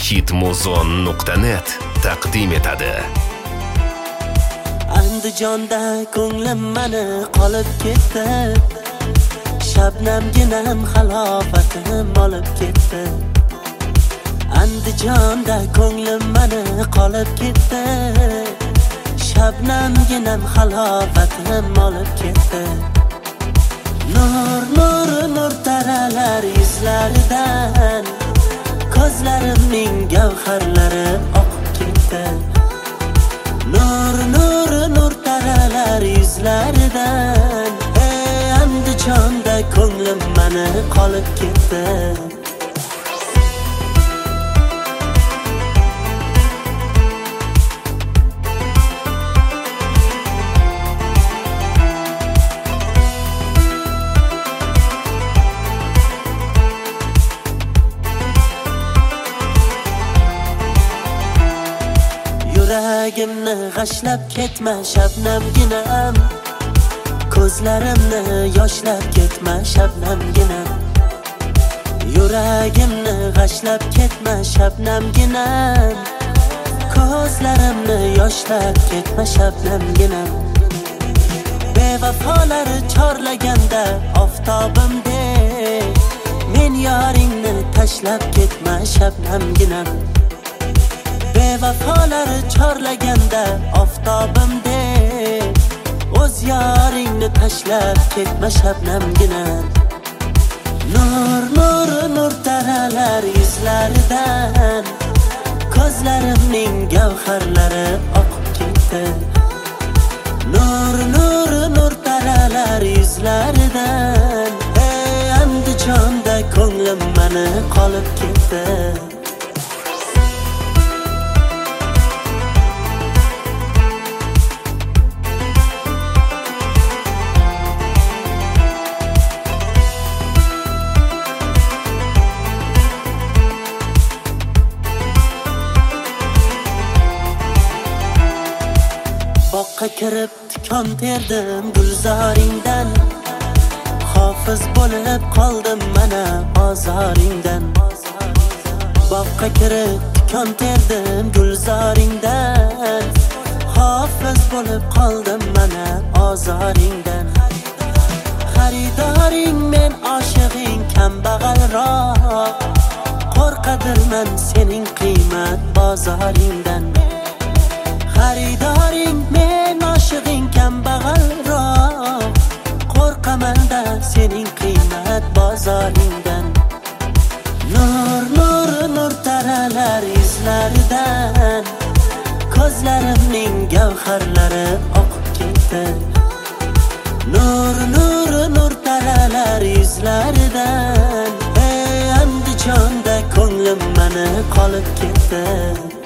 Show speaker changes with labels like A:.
A: hitmuzon.net taqdim etadi.
B: Andijonda ko'nglim mani qolib ketdi. Shabnamginam halovatim olib ketdi. Andijonda ko'nglim mani qolib ketdi. Shabnamginam halovatim olib ketdi. Nur taralar yuzlaridan, ko'zlarimning gavharlari oqib ketdi. Nur taralar yuzlaridan, Andijonda ko'nglim mani qolib ketdi. Yuragimni g'ashlab ketma shabnamginam, ko'zlarimni yoshlab ketma shabnamginam. Yuragimni g'ashlab ketma shabnamginam, ko'zlarimni yoshlab ketma shabnamginam. Bevafolar chorlaganda oftobimdek, men yoringni tashlab ketma shabnamginam. Bevafolar chorlaganda oftobimdek, o'z yoringni tashlab ketma shabnamginam. Nur taralar yuzlaridan, ko'zlarimning gavharlari oqib ketdi. Nur taralar yuzlaridan, Andijonda ko'nglim mani qolib ketdi. Boqqa kirib tikon terdim gulzoringdan, hofiz bo'lib qoldim mana ozoringdan. Boqqa kirib tikon terdim gulzoringdan, hofiz bo'lib qoldim mana ozoringdan. Xaridoring men oshig'ing kambag'alroq, qo'rqadirman sening qiymat bozoringdan. Xaridoring men oshig'ing kambag'alroq, qo'rqamanda sening qiymat bozoringdan. Nur taralar yuzlaridan, ko'zlarimning gavharlari oqib ketdi. Nur taralar yuzlaridan, Andijonda ko'nglim mani qolib ketdi.